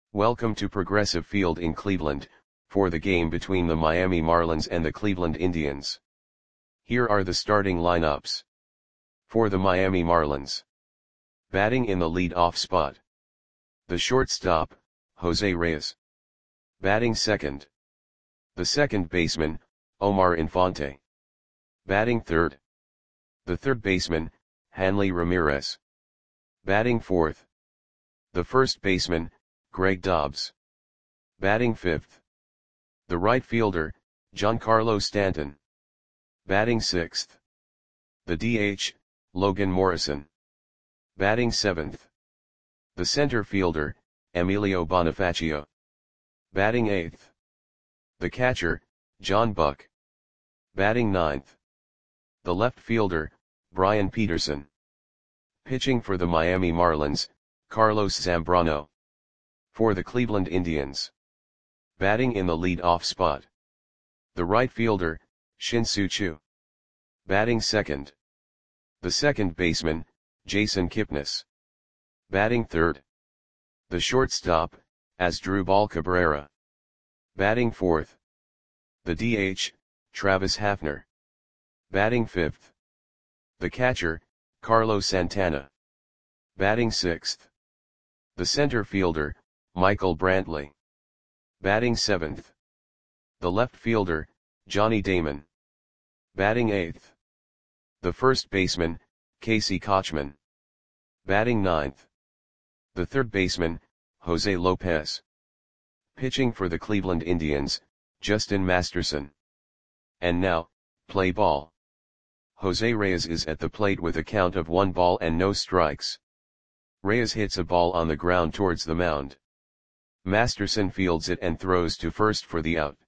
Welcome to Progressive Field in Cleveland, for the game between the Miami Marlins and the Cleveland Indians. Here are the starting lineups. For the Miami Marlins. Batting in the lead-off spot. The shortstop, Jose Reyes. Batting second. The second baseman, Omar Infante. Batting third. The third baseman, Hanley Ramirez. Batting fourth. The first baseman, Greg Dobbs. Batting fifth. The right fielder, Giancarlo Stanton. Batting sixth. The DH, Logan Morrison. Batting seventh. The center fielder, Emilio Bonifacio. Batting eighth. The catcher, John Buck. Batting ninth. The left fielder, Brian Peterson. Pitching for the Miami Marlins, Carlos Zambrano. For the Cleveland Indians. Batting in the lead-off spot. The right fielder, Shin-Soo Choo. Batting second. The second baseman, Jason Kipnis. Batting third. The shortstop, Asdrubal Cabrera. Batting fourth. The DH, Travis Hafner. Batting fifth. The catcher, Carlos Santana. Batting sixth. The center fielder, Michael Brantley. Batting seventh. The left fielder, Johnny Damon. Batting eighth. The first baseman, Casey Kotchman. Batting ninth. The third baseman, Jose Lopez. Pitching for the Cleveland Indians, Justin Masterson. And now, play ball. Jose Reyes is at the plate with a count of 1 ball and no strikes. Reyes hits a ball on the ground towards the mound. Masterson fields it and throws to first for the out.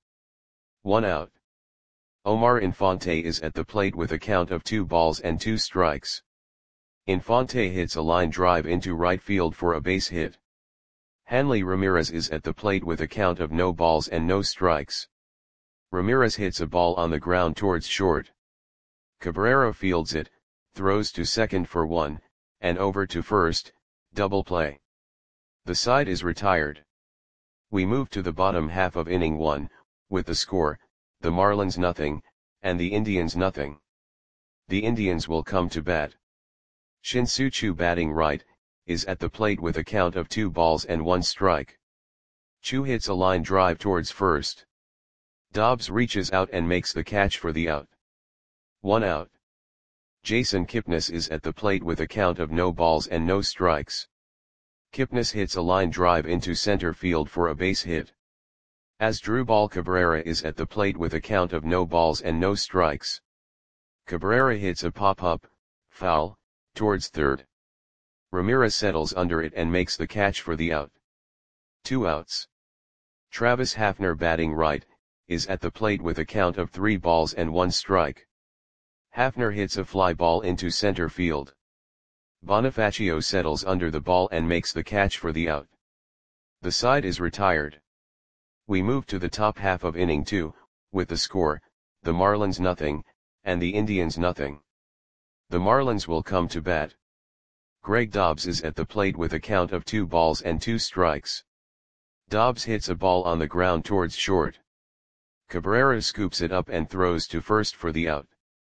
1 out. Omar Infante is at the plate with a count of 2 balls and 2 strikes. Infante hits a line drive into right field for a base hit. Hanley Ramirez is at the plate with a count of no balls and no strikes. Ramirez hits a ball on the ground towards short. Cabrera fields it, throws to second for 1, and over to first, double play. The side is retired. We move to the bottom half of inning 1, with the score, the Marlins nothing, and the Indians nothing. The Indians will come to bat. Shin-Soo Choo batting right, is at the plate with a count of 2 balls and 1 strike. Choo hits a line drive towards first. Dobbs reaches out and makes the catch for the out. 1 out. Jason Kipnis is at the plate with a count of no balls and no strikes. Kipnis hits a line drive into center field for a base hit. Asdrubal Cabrera is at the plate with a count of no balls and no strikes. Cabrera hits a pop-up, foul, towards third. Ramirez settles under it and makes the catch for the out. 2 outs. Travis Hafner batting right, is at the plate with a count of 3 balls and 1 strike. Hafner hits a fly ball into center field. Bonifacio settles under the ball and makes the catch for the out. The side is retired. We move to the top half of inning 2, with the score, the Marlins nothing, and the Indians nothing. The Marlins will come to bat. Greg Dobbs is at the plate with a count of 2 balls and 2 strikes. Dobbs hits a ball on the ground towards short. Cabrera scoops it up and throws to first for the out.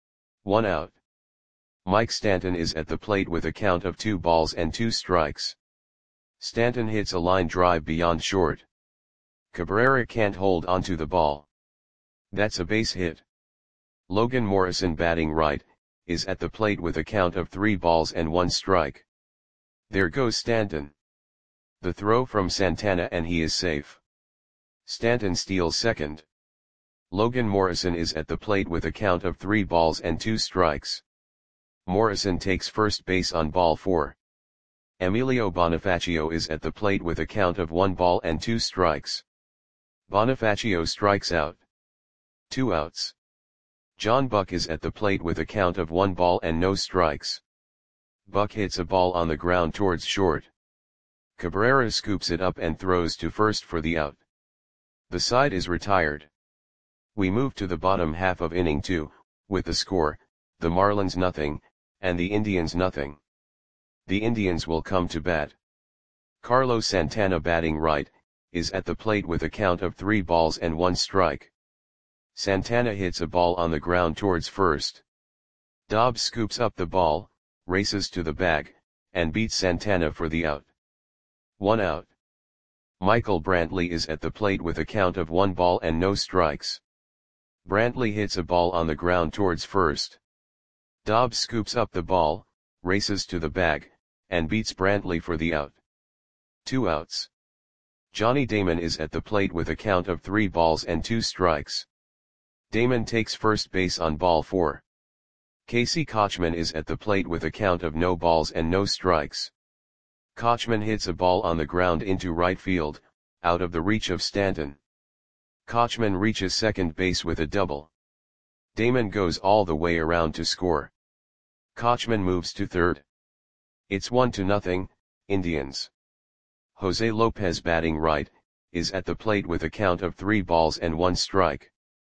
1 out. Mike Stanton is at the plate with a count of 2 balls and 2 strikes. Stanton hits a line drive beyond short. Cabrera can't hold onto the ball. That's a base hit. Logan Morrison batting right, is at the plate with a count of 3 balls and 1 strike. There goes Stanton. The throw from Santana and he is safe. Stanton steals second. Logan Morrison is at the plate with a count of 3 balls and 2 strikes. Morrison takes first base on ball 4. Emilio Bonifacio is at the plate with a count of 1 ball and 2 strikes. Bonifacio strikes out. 2 outs. John Buck is at the plate with a count of 1 ball and no strikes. Buck hits a ball on the ground towards short. Cabrera scoops it up and throws to first for the out. The side is retired. We move to the bottom half of inning 2, with the score, the Marlins nothing, and the Indians nothing. The Indians will come to bat. Carlos Santana batting right, is at the plate with a count of 3 balls and 1 strike. Santana hits a ball on the ground towards first. Dobbs scoops up the ball, races to the bag, and beats Santana for the out. 1 out. Michael Brantley is at the plate with a count of 1 ball and no strikes. Brantley hits a ball on the ground towards first. Dobbs scoops up the ball, races to the bag, and beats Brantley for the out. 2 outs. Johnny Damon is at the plate with a count of 3 balls and 2 strikes. Damon takes first base on ball 4. Casey Kotchman is at the plate with a count of no balls and no strikes. Kotchman hits a ball on the ground into right field, out of the reach of Stanton. Kotchman reaches second base with a double. Damon goes all the way around to score. Kotchman moves to third. It's 1-0, Indians. Jose Lopez batting right, is at the plate with a count of 3 balls and 1 strike.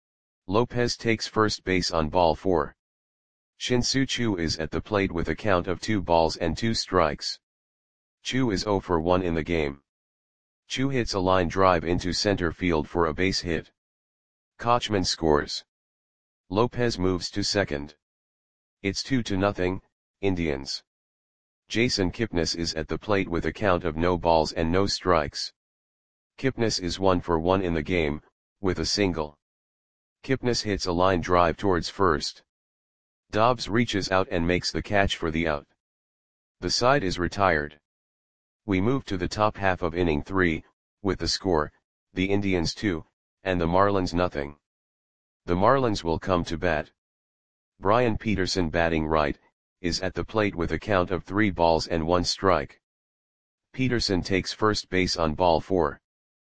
Lopez takes first base on ball 4. Shin-Soo Choo is at the plate with a count of 2 balls and 2 strikes. Choo is 0 for 1 in the game. Choo hits a line drive into center field for a base hit. Kotchman scores. Lopez moves to second. It's 2-0, Indians. Jason Kipnis is at the plate with a count of no balls and no strikes. Kipnis is 1 for 1 in the game, with a single. Kipnis hits a line drive towards first. Dobbs reaches out and makes the catch for the out. The side is retired. We move to the top half of inning 3, with the score, the Indians 2, and the Marlins nothing. The Marlins will come to bat. Brian Peterson batting right, is at the plate with a count of 3 balls and 1 strike. Peterson takes first base on ball 4.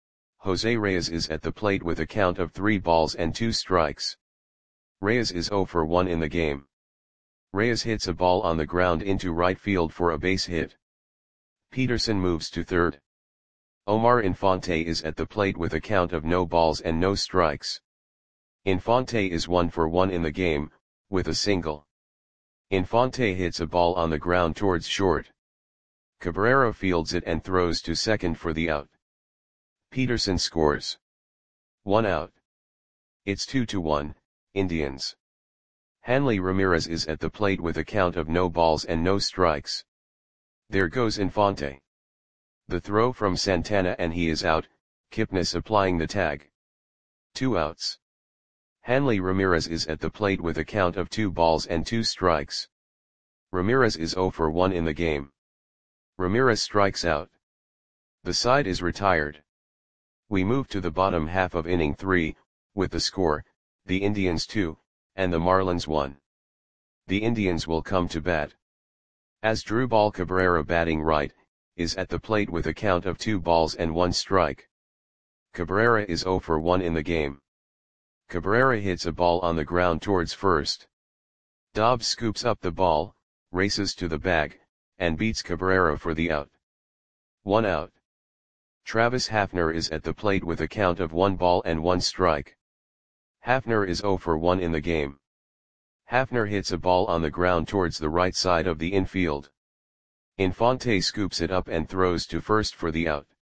Jose Reyes is at the plate with a count of 3 balls and 2 strikes. Reyes is 0 for 1 in the game. Reyes hits a ball on the ground into right field for a base hit. Peterson moves to third. Omar Infante is at the plate with a count of no balls and no strikes. Infante is 1 for 1 in the game, with a single. Infante hits a ball on the ground towards short. Cabrera fields it and throws to second for the out. Peterson scores. 1 out. It's 2-1, Indians. Hanley Ramirez is at the plate with a count of no balls and no strikes. There goes Infante. The throw from Santana and he is out, Kipnis applying the tag. 2 outs. Hanley Ramirez is at the plate with a count of 2 balls and 2 strikes. Ramirez is 0 for 1 in the game. Ramirez strikes out. The side is retired. We move to the bottom half of inning 3, with the score, the Indians 2, and the Marlins 1. The Indians will come to bat. Asdrubal Cabrera batting right, is at the plate with a count of 2 balls and 1 strike. Cabrera is 0 for 1 in the game. Cabrera hits a ball on the ground towards first. Dobbs scoops up the ball, races to the bag, and beats Cabrera for the out. 1 out. Travis Hafner is at the plate with a count of 1 ball and 1 strike. Hafner is 0 for 1 in the game. Hafner hits a ball on the ground towards the right side of the infield. Infante scoops it up and throws to first for the out.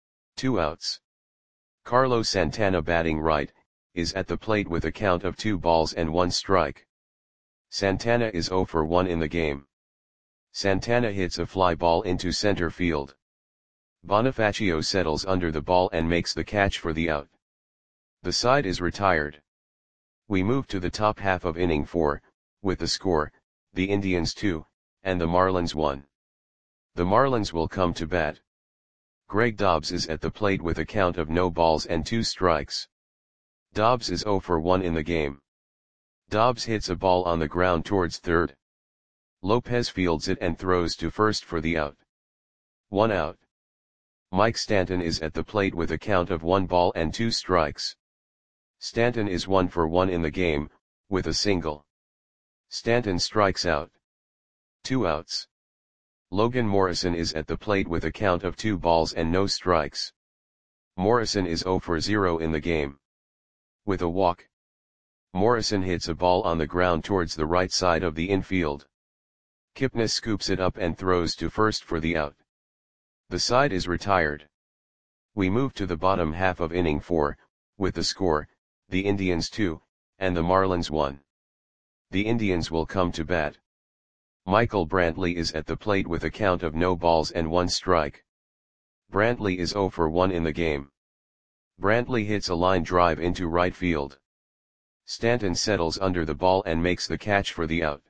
2 outs. Carlos Santana batting right, is at the plate with a count of 2 balls and 1 strike. Santana is 0 for 1 in the game. Santana hits a fly ball into center field. Bonifacio settles under the ball and makes the catch for the out. The side is retired. We move to the top half of inning 4, with the score, the Indians 2, and the Marlins 1. The Marlins will come to bat. Greg Dobbs is at the plate with a count of no balls and 2 strikes. Dobbs is 0 for 1 in the game. Dobbs hits a ball on the ground towards third. Lopez fields it and throws to first for the out. 1 out. Mike Stanton is at the plate with a count of 1 ball and 2 strikes. Stanton is 1 for 1 in the game, with a single. Stanton strikes out. 2 outs. Logan Morrison is at the plate with a count of 2 balls and no strikes. Morrison is 0 for 0 in the game. With a walk. Morrison hits a ball on the ground towards the right side of the infield. Kipnis scoops it up and throws to first for the out. The side is retired. We move to the bottom half of inning 4, with the score, the Indians 2, and the Marlins 1. The Indians will come to bat. Michael Brantley is at the plate with a count of no balls and 1 strike. Brantley is 0 for 1 in the game. Brantley hits a line drive into right field. Stanton settles under the ball and makes the catch for the out.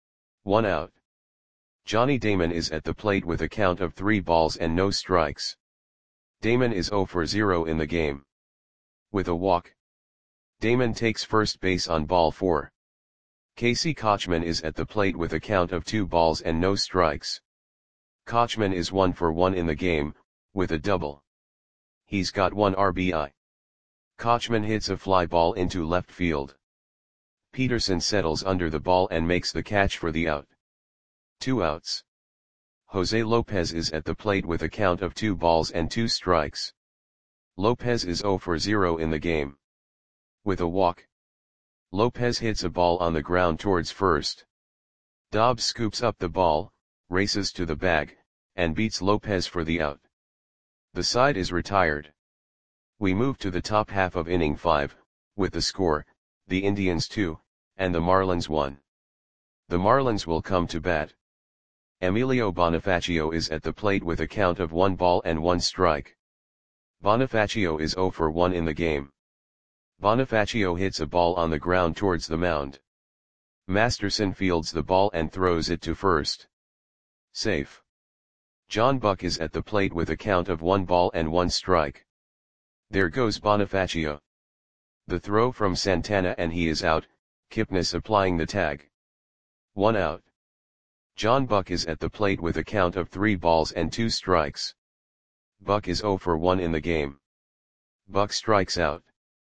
1 out. Johnny Damon is at the plate with a count of 3 balls and no strikes. Damon is 0 for 0 in the game. With a walk. Damon takes first base on ball 4. Casey Kotchman is at the plate with a count of 2 balls and no strikes. Kotchman is 1 for 1 in the game, with a double. He's got 1 RBI. Kotchman hits a fly ball into left field. Peterson settles under the ball and makes the catch for the out. 2 outs. Jose Lopez is at the plate with a count of 2 balls and 2 strikes. Lopez is 0 for 0 in the game. With a walk. Lopez hits a ball on the ground towards first. Dobbs scoops up the ball, races to the bag, and beats Lopez for the out. The side is retired. We move to the top half of inning 5, with the score, the Indians 2, and the Marlins 1. The Marlins will come to bat. Emilio Bonifacio is at the plate with a count of 1 ball and 1 strike. Bonifacio is 0 for 1 in the game. Bonifacio hits a ball on the ground towards the mound. Masterson fields the ball and throws it to first. Safe. John Buck is at the plate with a count of 1 ball and 1 strike. There goes Bonifacio. The throw from Santana and he is out, Kipnis applying the tag. 1 out. John Buck is at the plate with a count of 3 balls and 2 strikes. Buck is 0 for 1 in the game. Buck strikes out.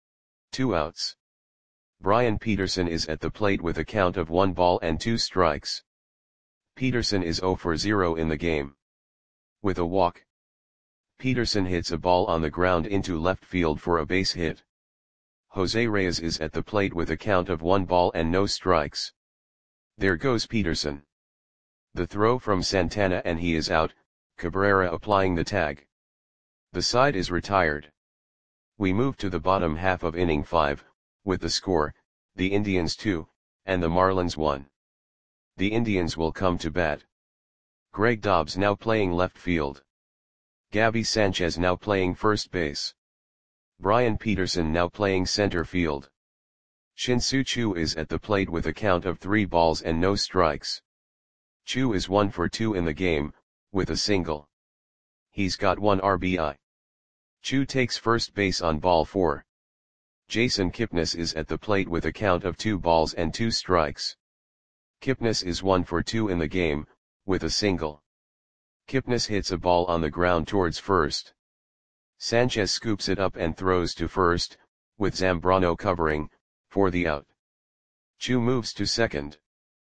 2 outs. Brian Peterson is at the plate with a count of 1 ball and 2 strikes. Peterson is 0 for 0 in the game. With a walk. Peterson hits a ball on the ground into left field for a base hit. Jose Reyes is at the plate with a count of 1 ball and no strikes. There goes Peterson. The throw from Santana and he is out, Cabrera applying the tag. The side is retired. We move to the bottom half of inning 5, with the score, the Indians 2, and the Marlins 1. The Indians will come to bat. Greg Dobbs now playing left field. Gabby Sanchez now playing first base. Brian Peterson now playing center field. Shin-Soo Choo is at the plate with a count of 3 balls and no strikes. Choo is 1 for 2 in the game, with a single. He's got 1 RBI. Choo takes first base on ball 4. Jason Kipnis is at the plate with a count of 2 balls and 2 strikes. Kipnis is 1 for 2 in the game, with a single. Kipnis hits a ball on the ground towards first. Sanchez scoops it up and throws to first, with Zambrano covering, for the out. Choo moves to second.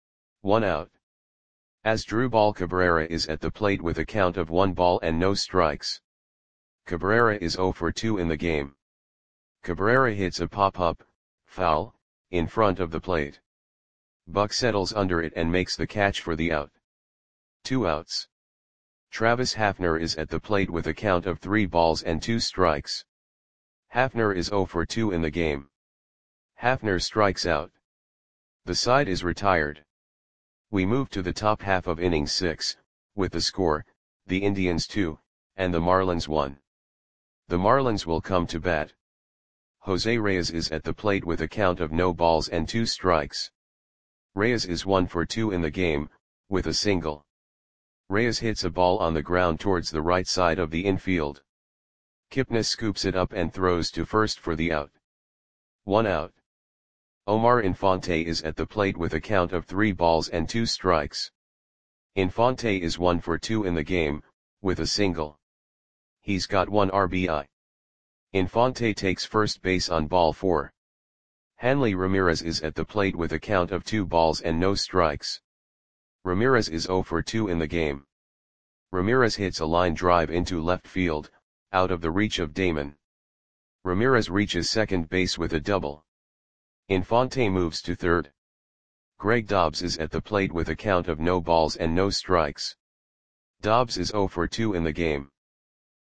1 out. Asdrubal Cabrera is at the plate with a count of 1 ball and no strikes. Cabrera is 0 for 2 in the game. Cabrera hits a pop-up, foul, in front of the plate. Buck settles under it and makes the catch for the out. 2 outs. Travis Hafner is at the plate with a count of 3 balls and 2 strikes. Hafner is 0 for 2 in the game. Hafner strikes out. The side is retired. We move to the top half of inning 6, with the score, the Indians 2, and the Marlins 1. The Marlins will come to bat. Jose Reyes is at the plate with a count of no balls and 2 strikes. Reyes is 1 for 2 in the game, with a single. Reyes hits a ball on the ground towards the right side of the infield. Kipnis scoops it up and throws to first for the out. 1 out. Omar Infante is at the plate with a count of 3 balls and 2 strikes. Infante is 1 for 2 in the game, with a single. He's got 1 RBI. Infante takes first base on ball 4. Hanley Ramirez is at the plate with a count of 2 balls and no strikes. Ramirez is 0 for 2 in the game. Ramirez hits a line drive into left field, out of the reach of Damon. Ramirez reaches second base with a double. Infante moves to third. Greg Dobbs is at the plate with a count of no balls and no strikes. Dobbs is 0 for 2 in the game.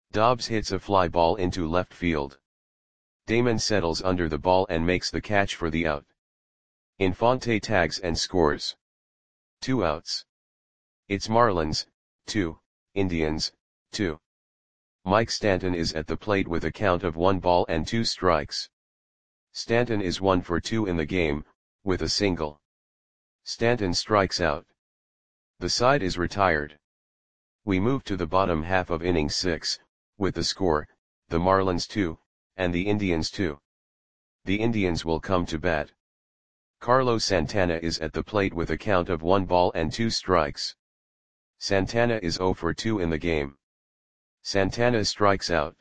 Dobbs hits a fly ball into left field. Damon settles under the ball and makes the catch for the out. Infante tags and scores. 2 outs. It's Marlins, 2, Indians, 2. Mike Stanton is at the plate with a count of 1 ball and 2 strikes. Stanton is 1 for 2 in the game, with a single. Stanton strikes out. The side is retired. We move to the bottom half of inning 6, with the score, the Marlins 2, and the Indians 2. The Indians will come to bat. Carlos Santana is at the plate with a count of 1 ball and 2 strikes. Santana is 0 for 2 in the game. Santana strikes out.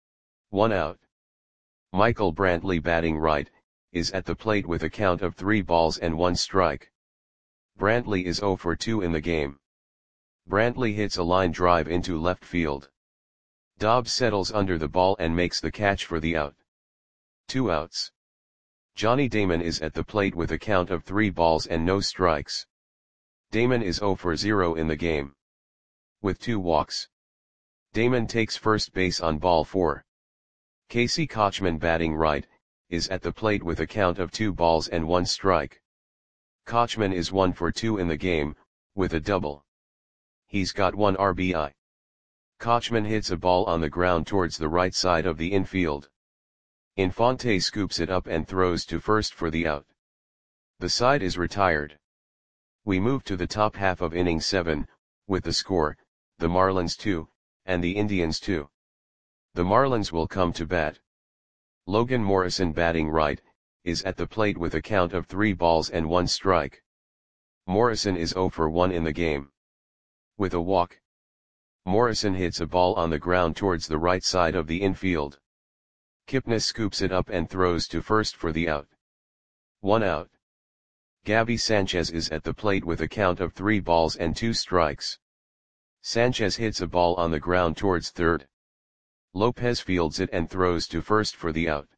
1 out. Michael Brantley, batting right, is at the plate with a count of 3 balls and 1 strike. Brantley is 0 for 2 in the game. Brantley hits a line drive into left field. Dobbs settles under the ball and makes the catch for the out. 2 outs. Johnny Damon is at the plate with a count of 3 balls and no strikes. Damon is 0 for 0 in the game. With 2 walks. Damon takes first base on ball 4. Casey Kotchman, batting right, is at the plate with a count of 2 balls and 1 strike. Kotchman is 1 for 2 in the game, with a double. He's got 1 RBI. Kotchman hits a ball on the ground towards the right side of the infield. Infante scoops it up and throws to first for the out. The side is retired. We move to the top half of inning 7, with the score, the Marlins 2, and the Indians 2. The Marlins will come to bat. Logan Morrison, batting right, is at the plate with a count of 3 balls and 1 strike. Morrison is 0 for 1 in the game. With a walk. Morrison hits a ball on the ground towards the right side of the infield. Kipnis scoops it up and throws to first for the out. 1 out. Gabby Sanchez is at the plate with a count of 3 balls and 2 strikes. Sanchez hits a ball on the ground towards third. Lopez fields it and throws to first for the out.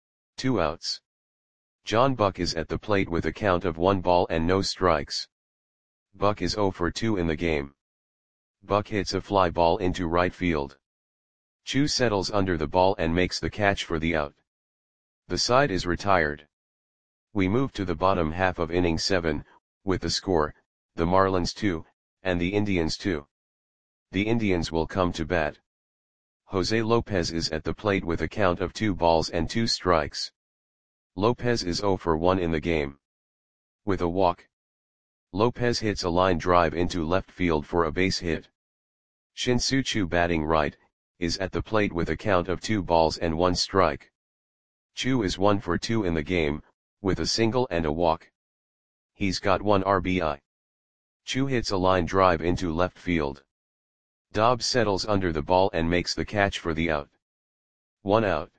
2 outs. John Buck is at the plate with a count of 1 ball and no strikes. Buck is 0 for 2 in the game. Buck hits a fly ball into right field. Chu settles under the ball and makes the catch for the out. The side is retired. We move to the bottom half of inning 7, with the score, the Marlins 2, and the Indians 2. The Indians will come to bat. Jose Lopez is at the plate with a count of 2 balls and 2 strikes. Lopez is 0 for 1 in the game. With a walk. Lopez hits a line drive into left field for a base hit. Shin-Soo Choo, batting right, is at the plate with a count of 2 balls and 1 strike. Chu is 1 for 2 in the game, with a single and a walk. He's got 1 RBI. Chu hits a line drive into left field. Dobbs settles under the ball and makes the catch for the out. 1 out.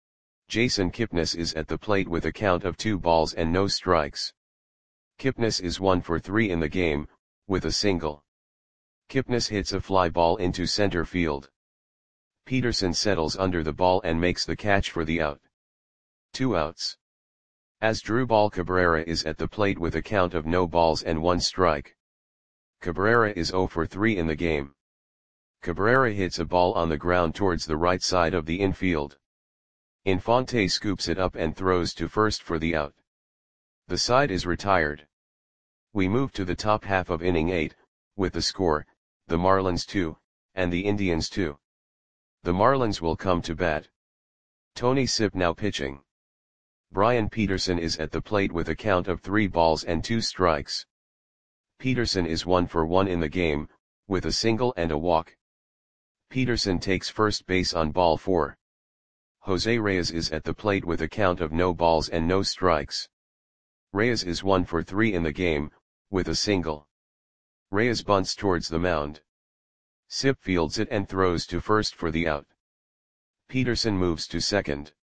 Jason Kipnis is at the plate with a count of 2 balls and no strikes. Kipnis is 1 for 3 in the game, with a single. Kipnis hits a fly ball into center field. Peterson settles under the ball and makes the catch for the out. 2 outs. Asdrubal Cabrera is at the plate with a count of no balls and 1 strike. Cabrera is 0 for 3 in the game. Cabrera hits a ball on the ground towards the right side of the infield. Infante scoops it up and throws to first for the out. The side is retired. We move to the top half of inning 8, with the score, the Marlins 2, and the Indians 2. The Marlins will come to bat. Tony Sipp now pitching. Brian Peterson is at the plate with a count of 3 balls and 2 strikes. Peterson is 1 for 1 in the game, with a single and a walk. Peterson takes first base on ball 4. Jose Reyes is at the plate with a count of no balls and no strikes. Reyes is 1 for 3 in the game, with a single. Reyes bunts towards the mound. Sipp fields it and throws to first for the out. Peterson moves to second.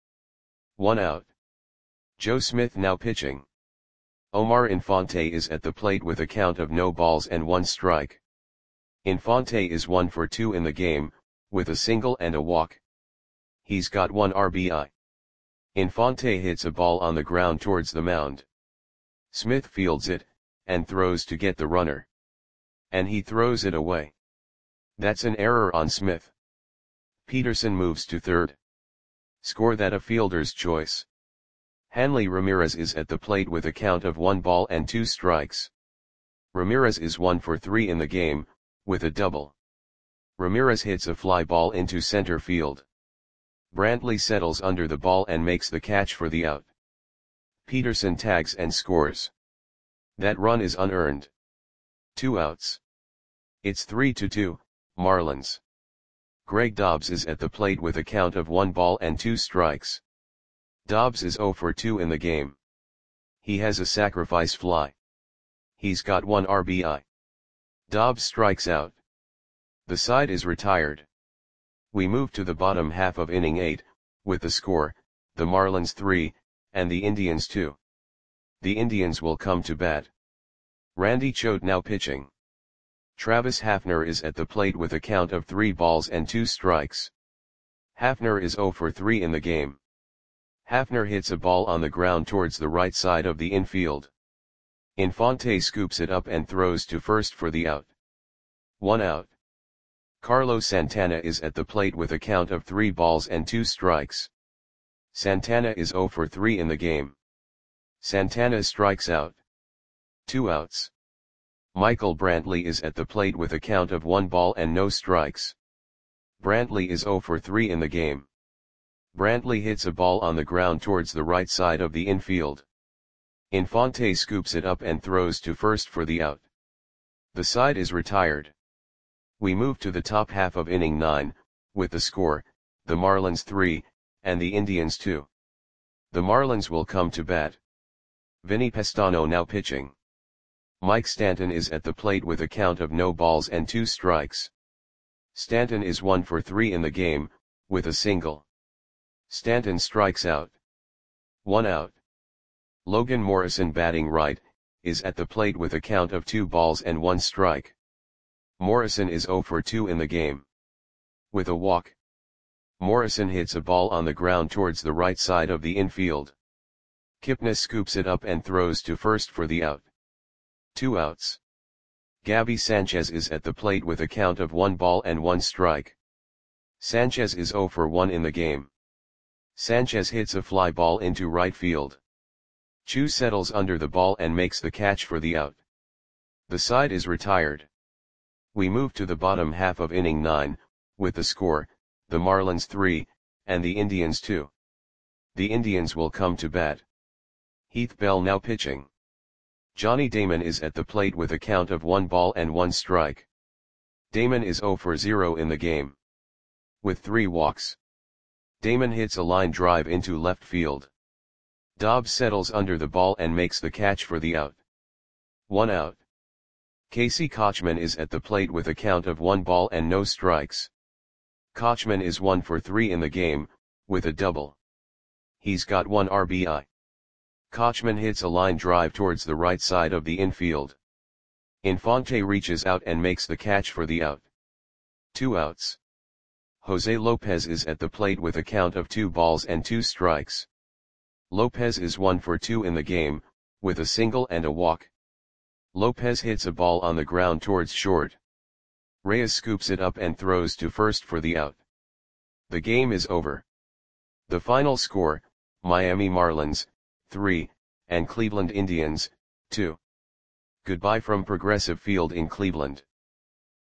1 out. Joe Smith now pitching. Omar Infante is at the plate with a count of no balls and 1 strike. Infante is 1 for 2 in the game, with a single and a walk. He's got 1 RBI. Infante hits a ball on the ground towards the mound. Smith fields it, and throws to get the runner. And he throws it away. That's an error on Smith. Peterson moves to third. Score that a fielder's choice. Hanley Ramirez is at the plate with a count of 1 ball and 2 strikes. Ramirez is 1 for 3 in the game, with a double. Ramirez hits a fly ball into center field. Brantley settles under the ball and makes the catch for the out. Peterson tags and scores. That run is unearned. 2 outs. It's 3-2, Marlins. Greg Dobbs is at the plate with a count of 1 ball and 2 strikes. Dobbs is 0 for 2 in the game. He has a sacrifice fly. He's got 1 RBI. Dobbs strikes out. The side is retired. We move to the bottom half of inning 8, with the score, the Marlins 3, and the Indians 2. The Indians will come to bat. Randy Choate now pitching. Travis Hafner is at the plate with a count of 3 balls and 2 strikes. Hafner is 0 for 3 in the game. Hafner hits a ball on the ground towards the right side of the infield. Infante scoops it up and throws to first for the out. 1 out. Carlos Santana is at the plate with a count of 3 balls and 2 strikes. Santana is 0 for 3 in the game. Santana strikes out. 2 outs. Michael Brantley is at the plate with a count of 1 ball and no strikes. Brantley is 0 for 3 in the game. Brantley hits a ball on the ground towards the right side of the infield. Infante scoops it up and throws to first for the out. The side is retired. We move to the top half of inning 9, with the score, the Marlins 3, and the Indians 2. The Marlins will come to bat. Vinny Pestano now pitching. Mike Stanton is at the plate with a count of no balls and 2 strikes. Stanton is 1 for 3 in the game, with a single. Stanton strikes out. 1 out. Logan Morrison batting right, is at the plate with a count of 2 balls and 1 strike. Morrison is 0 for 2 in the game. With a walk. Morrison hits a ball on the ground towards the right side of the infield. Kipnis scoops it up and throws to first for the out. 2 outs. Gabby Sanchez is at the plate with a count of 1 ball and 1 strike. Sanchez is 0 for 1 in the game. Sanchez hits a fly ball into right field. Chu settles under the ball and makes the catch for the out. The side is retired. We move to the bottom half of inning 9, with the score, the Marlins 3, and the Indians 2. The Indians will come to bat. Heath Bell now pitching. Johnny Damon is at the plate with a count of 1 ball and 1 strike. Damon is 0 for 0 in the game. With 3 walks. Damon hits a line drive into left field. Dobbs settles under the ball and makes the catch for the out. 1 out. Casey Kotchman is at the plate with a count of 1 ball and no strikes. Kotchman is 1 for 3 in the game, with a double. He's got 1 RBI. Kotchman hits a line drive towards the right side of the infield. Infante reaches out and makes the catch for the out. 2 outs. Jose Lopez is at the plate with a count of 2 balls and 2 strikes. Lopez is 1 for 2 in the game, with a single and a walk. Lopez hits a ball on the ground towards short. Reyes scoops it up and throws to first for the out. The game is over. The final score, Miami Marlins, 3, and Cleveland Indians, 2. Goodbye from Progressive Field in Cleveland.